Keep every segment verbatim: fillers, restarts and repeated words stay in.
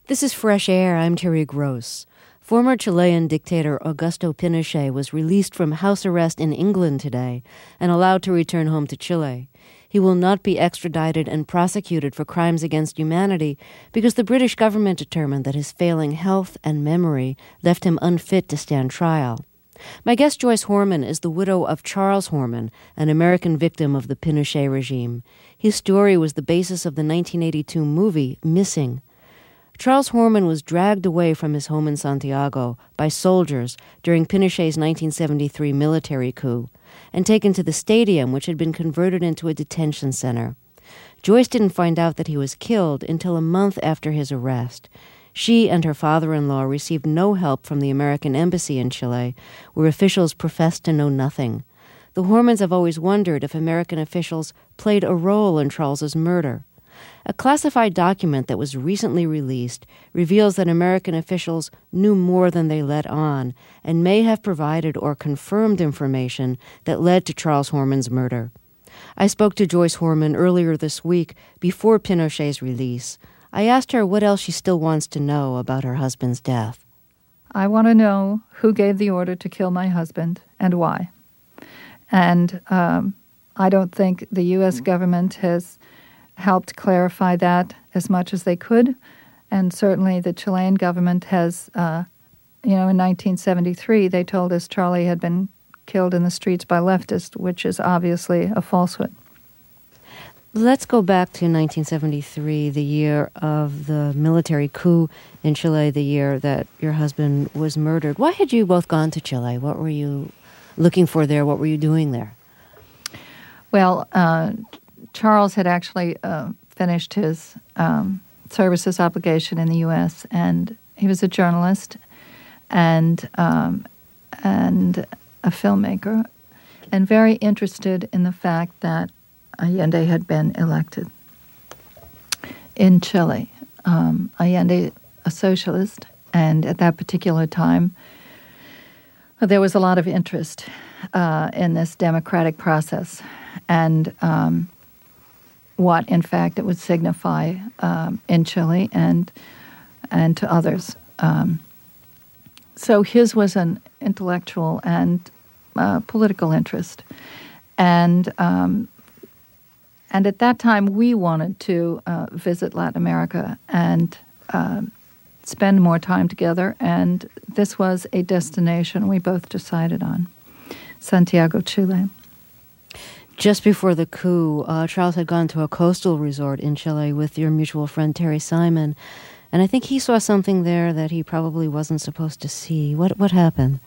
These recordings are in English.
This is Fresh Air. I'm Terry Gross. Former Chilean dictator Augusto Pinochet was released from house arrest in England today and allowed to return home to Chile. He will not be extradited and prosecuted for crimes against humanity because the British government determined that his failing health and memory left him unfit to stand trial. My guest, Joyce Horman, is the widow of Charles Horman, an American victim of the Pinochet regime. His story was the basis of the nineteen eighty-two movie Missing. Charles Horman was dragged away from his home in Santiago by soldiers during Pinochet's nineteen seventy-three military coup and taken to the stadium, which had been converted into a detention center. Joyce didn't find out that he was killed until a month after his arrest. She and her father-in-law received no help from the American embassy in Chile, where officials professed to know nothing. The Hormans have always wondered if American officials played a role in Charles's murder. A classified document that was recently released reveals that American officials knew more than they let on and may have provided or confirmed information that led to Charles Horman's murder. I spoke to Joyce Horman earlier this week before Pinochet's release. I asked her what else she still wants to know about her husband's death. I want to know who gave the order to kill my husband and why. And um, I don't think the U S government has helped clarify that as much as they could. And certainly the Chilean government has, uh, you know, in nineteen seventy-three, they told us Charlie had been killed in the streets by leftists, which is obviously a falsehood. Let's go back to nineteen seventy-three, the year of the military coup in Chile, the year that your husband was murdered. Why had you both gone to Chile? What were you looking for there? What were you doing there? Well, uh, Charles had actually uh, finished his um, services obligation in the U S, and he was a journalist and um, and a filmmaker, and very interested in the fact that Allende had been elected in Chile. Um, Allende, a socialist, and at that particular time, there was a lot of interest uh, in this democratic process, and um, what, in fact, it would signify um, in Chile and and to others. Um, so his was an intellectual and uh, political interest, and um, and at that time we wanted to uh, visit Latin America and uh, spend more time together, and this was a destination we both decided on, Santiago, Chile. Just before the coup, uh, Charles had gone to a coastal resort in Chile with your mutual friend Terry Simon, and I think he saw something there that he probably wasn't supposed to see. What what happened?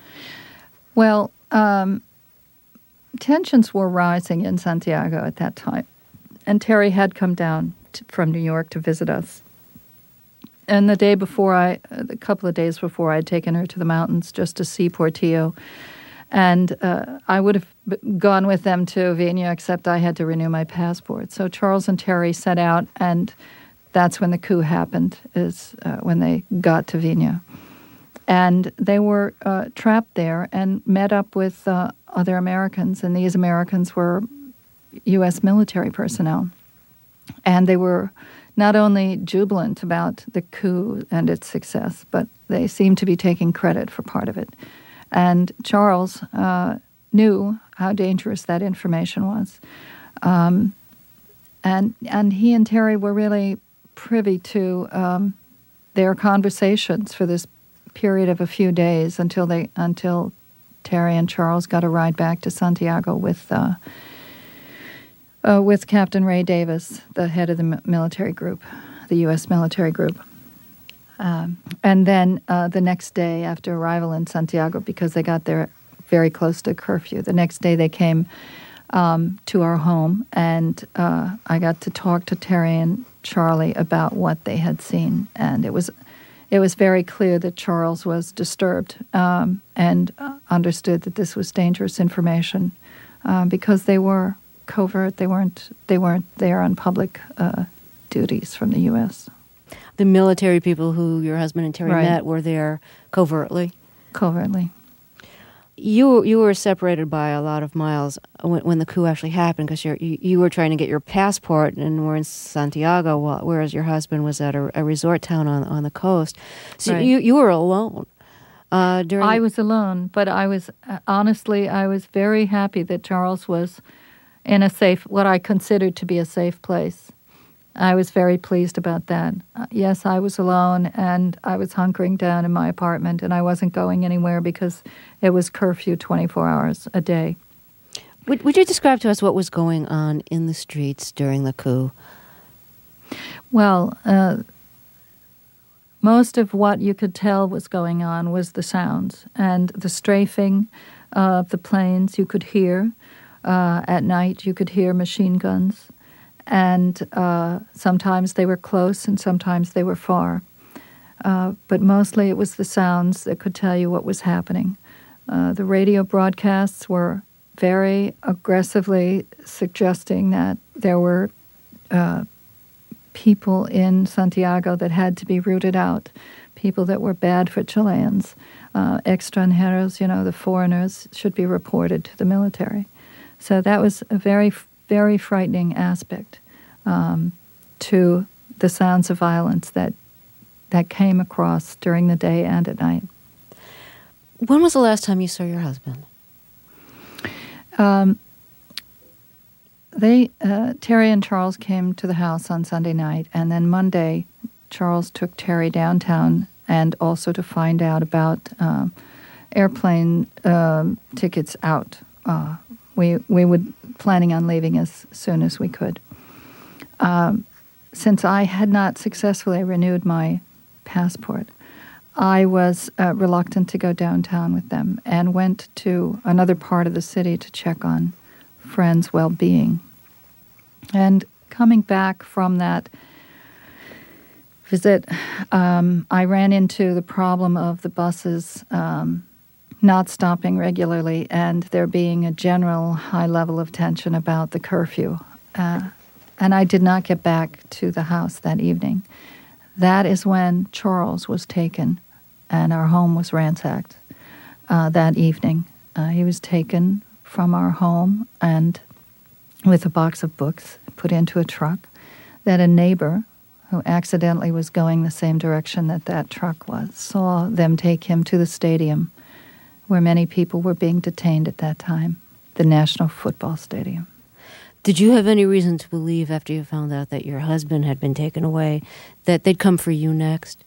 Well, um, tensions were rising in Santiago at that time, and Terry had come down to, from New York to visit us. And the day before, I, a couple of days before, I had taken her to the mountains just to see Portillo. And uh, I would have gone with them to Viña, except I had to renew my passport. So Charles and Terry set out, and that's when the coup happened, is uh, when they got to Viña. And they were uh, trapped there and met up with uh, other Americans, and these Americans were U S military personnel. And they were not only jubilant about the coup and its success, but they seemed to be taking credit for part of it. And Charles uh, knew how dangerous that information was. Um, and and he and Terry were really privy to um, their conversations for this period of a few days until they until Terry and Charles got a ride back to Santiago with uh, uh, with Captain Ray Davis, the head of the military group, the U S military group. Um, and then uh, the next day after arrival in Santiago, because they got there very close to curfew, the next day they came um, to our home, and uh, I got to talk to Terry and Charlie about what they had seen. And it was it was very clear that Charles was disturbed um, and uh, understood that this was dangerous information uh, because they were covert. They weren't they weren't there on public uh, duties from the U S. The military people who your husband and Terry Right. met were there covertly? Covertly. you you were separated by a lot of miles when, when the coup actually happened, because you you were trying to get your passport and were in Santiago, while, whereas your husband was at a, a resort town on on the coast. So Right. you you were alone. Uh, during I was alone, but I was uh, honestly I was very happy that Charles was in a safe, what I considered to be a safe place. I was very pleased about that. Uh, yes, I was alone, and I was hunkering down in my apartment, and I wasn't going anywhere because it was curfew twenty-four hours a day. Would, would you describe to us what was going on in the streets during the coup? Well, uh, most of what you could tell was going on was the sounds and the strafing of the planes you could hear. Uh, at night, you could hear machine guns. And uh, sometimes they were close and sometimes they were far. Uh, but mostly it was the sounds that could tell you what was happening. Uh, the radio broadcasts were very aggressively suggesting that there were uh, people in Santiago that had to be rooted out, people that were bad for Chileans. Uh, extranjeros, you know, the foreigners, should be reported to the military. So that was a very very frightening aspect um, to the sounds of violence that that came across during the day and at night. When was the last time you saw your husband? Um, they uh, Terry and Charles came to the house on Sunday night, and then Monday, Charles took Terry downtown and also to find out about uh, airplane uh, tickets out. Uh, we we would planning on leaving as soon as we could. Um, since I had not successfully renewed my passport, I was uh, reluctant to go downtown with them and went to another part of the city to check on friends' well-being. And coming back from that visit, um, I ran into the problem of the buses um, not stopping regularly, and there being a general high level of tension about the curfew. Uh, and I did not get back to the house that evening. That is when Charles was taken, and our home was ransacked uh, that evening. Uh, he was taken from our home and with a box of books put into a truck that a neighbor who accidentally was going the same direction that that truck was saw them take him to the stadium where many people were being detained at that time, the National Football Stadium. Did you have any reason to believe, after you found out that your husband had been taken away, that they'd come for you next?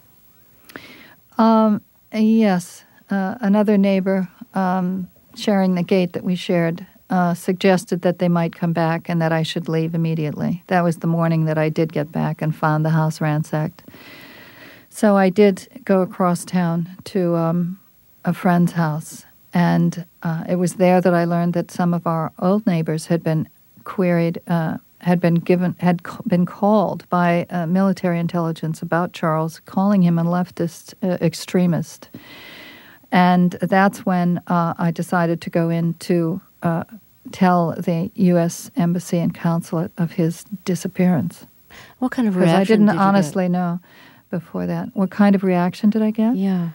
Um, yes. Uh, another neighbor um, sharing the gate that we shared uh, suggested that they might come back and that I should leave immediately. That was the morning that I did get back and found the house ransacked. So I did go across town to um, a friend's house, and uh, it was there that I learned that some of our old neighbors had been queried, uh, had been given, had c- been called by uh, military intelligence about Charles, calling him a leftist uh, extremist. And that's when uh, I decided to go in to uh, tell the U S Embassy and Consulate of his disappearance. What kind of Because reaction I didn't did you honestly get? know before that. What kind of reaction did I get? Yeah.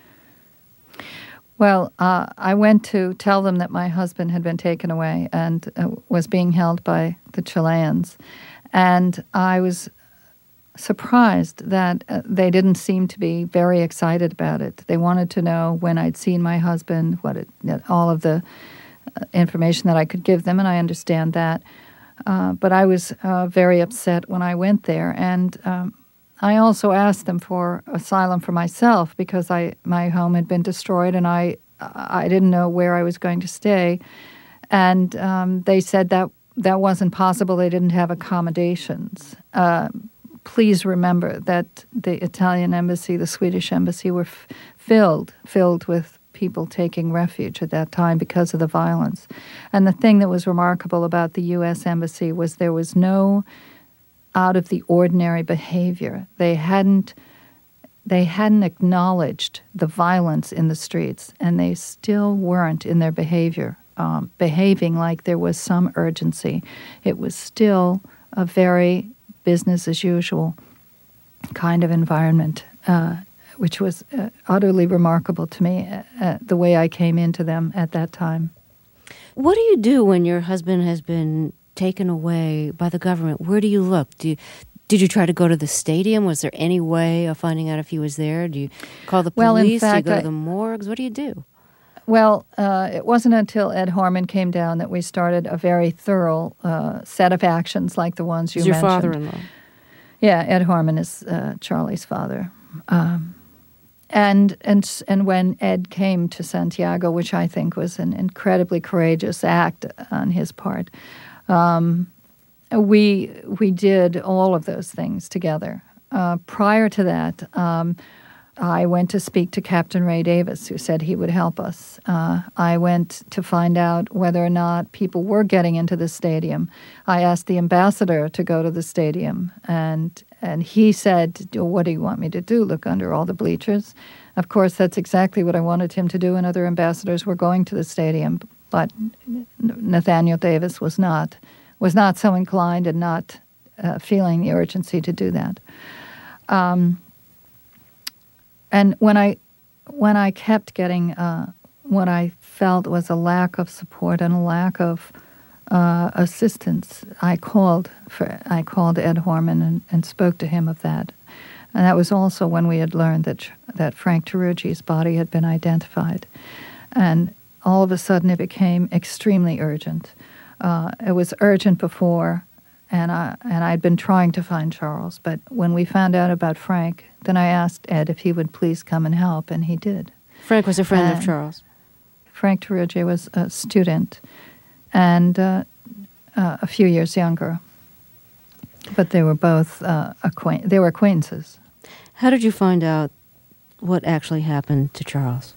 Well, uh, I went to tell them that my husband had been taken away and uh, was being held by the Chileans. And I was surprised that uh, they didn't seem to be very excited about it. They wanted to know when I'd seen my husband, what it, all of the uh, information that I could give them, and I understand that. Uh, but I was uh, very upset when I went there, and um, I also asked them for asylum for myself because I my home had been destroyed and I I didn't know where I was going to stay, and um, they said that that wasn't possible. They didn't have accommodations. Uh, please remember that the Italian embassy, the Swedish embassy, were f- filled filled with people taking refuge at that time because of the violence. And the thing that was remarkable about the U S embassy was there was no out of the ordinary behavior. They hadn't they hadn't acknowledged the violence in the streets, and they still weren't in their behavior, um, behaving like there was some urgency. It was still a very business as usual kind of environment uh, which was uh, utterly remarkable to me, uh, uh, the way I came into them at that time. What do you do when your husband has been taken away by the government? Where do you look? Do you, did you try to go to the stadium? Was there any way of finding out if he was there? Do you call the police? Well, in fact, do you go I, to the morgues? What do you do? Well, uh, it wasn't until Ed Harmon came down that we started a very thorough uh, set of actions like the ones you Is your mentioned. father-in-law? Yeah, Ed Harmon is uh, Charlie's father. Um, and and and when Ed came to Santiago, which I think was an incredibly courageous act on his part, um, we we did all of those things together. Uh, prior to that, um, I went to speak to Captain Ray Davis, who said he would help us. Uh, I went to find out whether or not people were getting into the stadium. I asked the ambassador to go to the stadium, and and he said, "What do you want me to do? Look under all the bleachers?" Of course, that's exactly what I wanted him to do, and other ambassadors were going to the stadium, but Nathaniel Davis was not was not so inclined and not uh, feeling the urgency to do that. Um, And when I, when I kept getting uh, what I felt was a lack of support and a lack of uh, assistance, I called for I called Ed Harmon and, and spoke to him of that, and that was also when we had learned that that Frank Tarugi's body had been identified, and all of a sudden it became extremely urgent. Uh, it was urgent before, and I and I'd been trying to find Charles, but when we found out about Frank, then I asked Ed if he would please come and help, and he did. Frank was a friend and of Charles. Frank Tarugi was a student, and uh, uh, a few years younger. But they were both uh, acquaint- they were acquaintances. How did you find out what actually happened to Charles?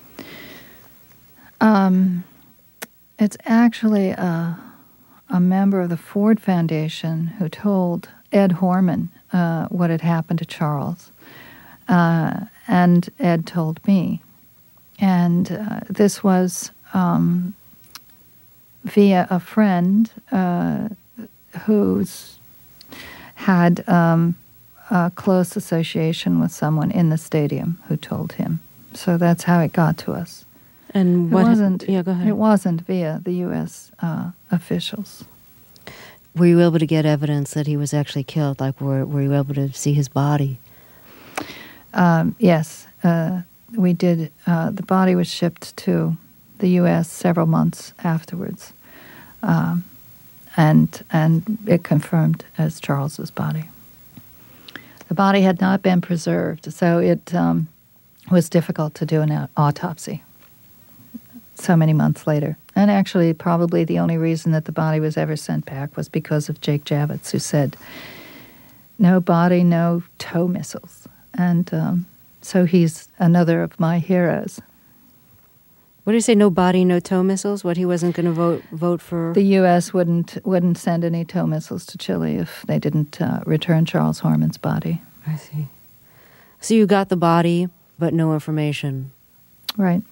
Um, it's actually a, a member of the Ford Foundation who told Ed Harmon uh, what had happened to Charles. Uh, and Ed told me. And uh, this was um, via a friend uh, who's had um, a close association with someone in the stadium who told him. So that's how it got to us. And it what? Wasn't, yeah, go ahead. It wasn't via the U S uh, officials. Were you able to get evidence that he was actually killed? Like, were, were you able to see his body? Um, yes, uh, we did. Uh, the body was shipped to the U S several months afterwards, um, and and it confirmed as Charles's body. The body had not been preserved, so it um, was difficult to do an autopsy so many months later. And actually, probably the only reason that the body was ever sent back was because of Jake Javits, who said, "No body, no tow missiles." And um, so he's another of my heroes. What did he say? No body, no tow missiles? What, he wasn't going to vote vote for? The U S wouldn't wouldn't send any tow missiles to Chile if they didn't uh, return Charles Harmon's body. I see. So you got the body, but no information. Right.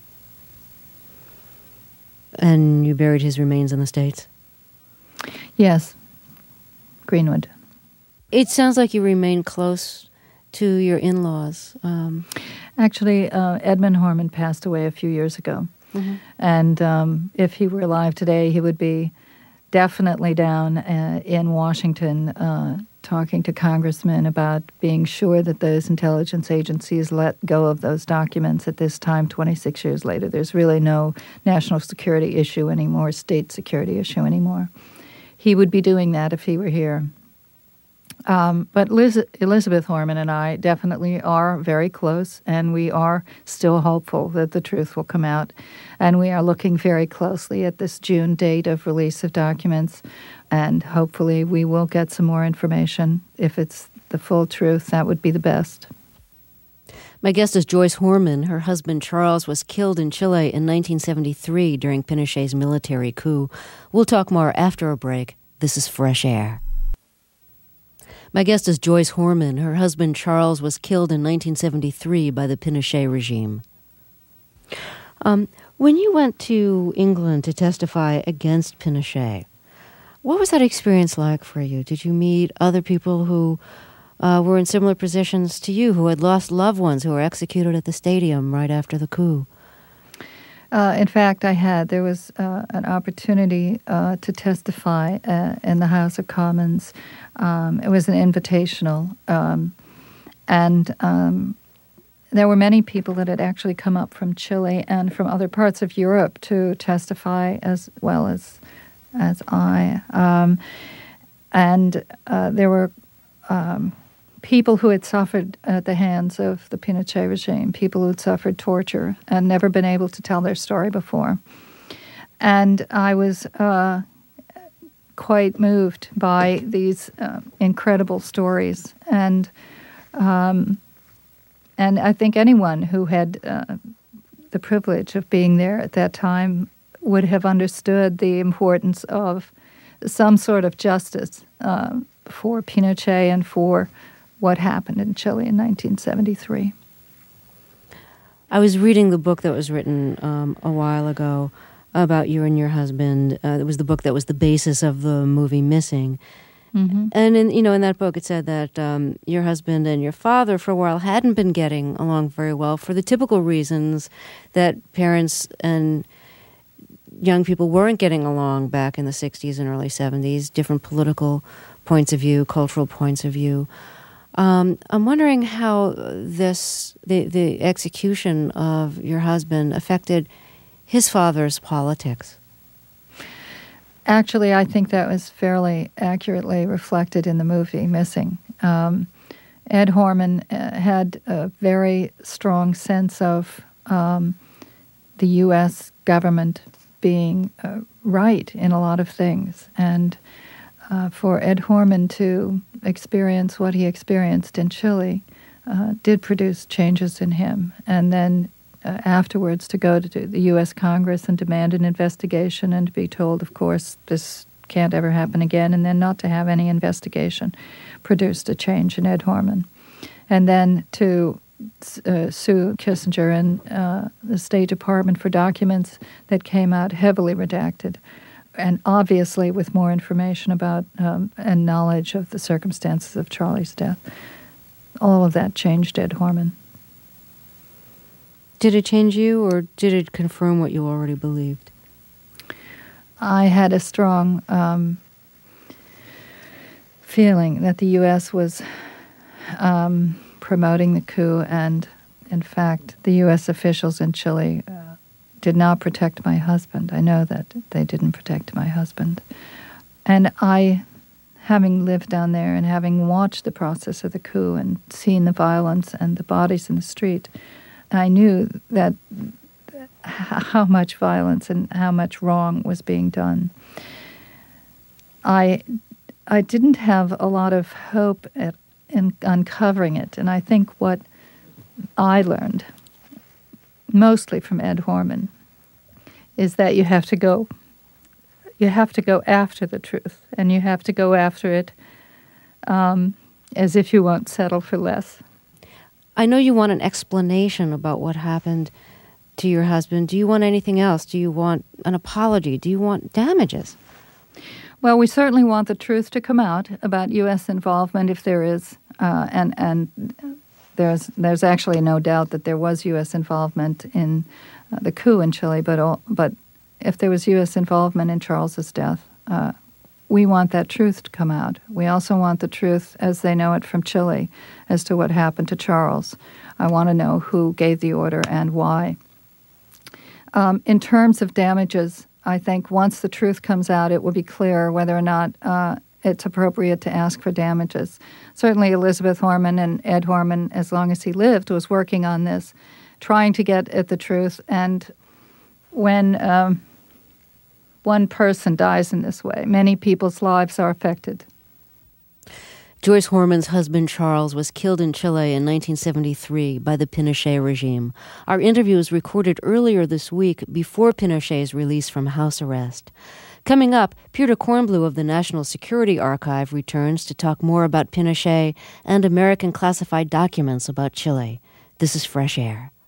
And you buried his remains in the States? Yes. Greenwood. It sounds like you remain close to your in-laws. Um, Actually, uh, Edmund Harmon passed away a few years ago. Mm-hmm. And um, if he were alive today, he would be definitely down uh, in Washington uh, talking to congressmen about being sure that those intelligence agencies let go of those documents at this time, twenty-six years later. There's really no national security issue anymore, state security issue anymore. He would be doing that if he were here. Um, but Liz, Elizabeth Harmon and I definitely are very close, and we are still hopeful that the truth will come out. And we are looking very closely at this June date of release of documents, and hopefully we will get some more information. If it's the full truth, that would be the best. My guest is Joyce Harmon. Her husband Charles was killed in Chile in nineteen seventy-three during Pinochet's military coup. We'll talk more after a break. This is Fresh Air. My guest is Joyce Harmon. Her husband Charles was killed in nineteen seventy-three by the Pinochet regime. Um, when you went to England to testify against Pinochet, what was that experience like for you? Did you meet other people who uh, were in similar positions to you, who had lost loved ones who were executed at the stadium right after the coup. Uh, in fact, I had. There was uh, an opportunity uh, to testify uh, in the House of Commons. Um, it was an invitational, um, and um, there were many people that had actually come up from Chile and from other parts of Europe to testify, as well as as I. Um, and uh, there were um, people who had suffered at the hands of the Pinochet regime, people who had suffered torture and never been able to tell their story before. And I was uh, quite moved by these uh, incredible stories. And um, and I think anyone who had uh, the privilege of being there at that time would have understood the importance of some sort of justice uh, for Pinochet and for what happened in Chile in nineteen seventy-three. I was reading the book that was written um, a while ago about you and your husband. Uh, it was the book that was the basis of the movie Missing. Mm-hmm. And in you know in that book it said that um, your husband and your father for a while hadn't been getting along very well for the typical reasons that parents and young people weren't getting along back in the sixties and early seventies, different political points of view, cultural points of view. Um, I'm wondering how this, the, the execution of your husband affected his father's politics. Actually, I think that was fairly accurately reflected in the movie Missing. Um, Ed Horman uh, had a very strong sense of um, the U S government being uh, right in a lot of things. And uh, for Ed Horman to experience what he experienced in Chile uh, did produce changes in him. And then uh, afterwards to go to the U S Congress and demand an investigation and to be told, of course, this can't ever happen again, and then not to have any investigation produced a change in Ed Horman. And then to uh, sue Kissinger and uh, the State Department for documents that came out heavily redacted, and obviously with more information about um, and knowledge of the circumstances of Charlie's death. All of that changed Ed Horman. Did it change you, or did it confirm what you already believed? I had a strong um, feeling that the U S was um, promoting the coup, and in fact, the U S officials in Chile uh, did not protect my husband. I know that they didn't protect my husband. And I, having lived down there and having watched the process of the coup and seen the violence and the bodies in the street, I knew that how much violence and how much wrong was being done. I, I didn't have a lot of hope at, in uncovering it, and I think what I learned mostly from Ed Horman is that you have to go you have to go after the truth, and you have to go after it um, as if you won't settle for less. I know you want an explanation about what happened to your husband. Do you want anything else? Do you want an apology? Do you want damages? Well, we certainly want the truth to come out about U S involvement if there is, uh, and and there's there's actually no doubt that there was U S involvement in uh, the coup in Chile, but all, but if there was U S involvement in Charles's death, uh, we want that truth to come out. We also want the truth as they know it from Chile as to what happened to Charles. I want to know who gave the order and why. Um, in terms of damages, I think once the truth comes out, it will be clear whether or not uh, it's appropriate to ask for damages. Certainly Elizabeth Horman and Ed Horman, as long as he lived, was working on this, trying to get at the truth. And when um, one person dies in this way, many people's lives are affected. Joyce Horman's husband, Charles, was killed in Chile in nineteen seventy-three by the Pinochet regime. Our interview was recorded earlier this week before Pinochet's release from house arrest. Coming up, Peter Kornbluh of the National Security Archive returns to talk more about Pinochet and American classified documents about Chile. This is Fresh Air.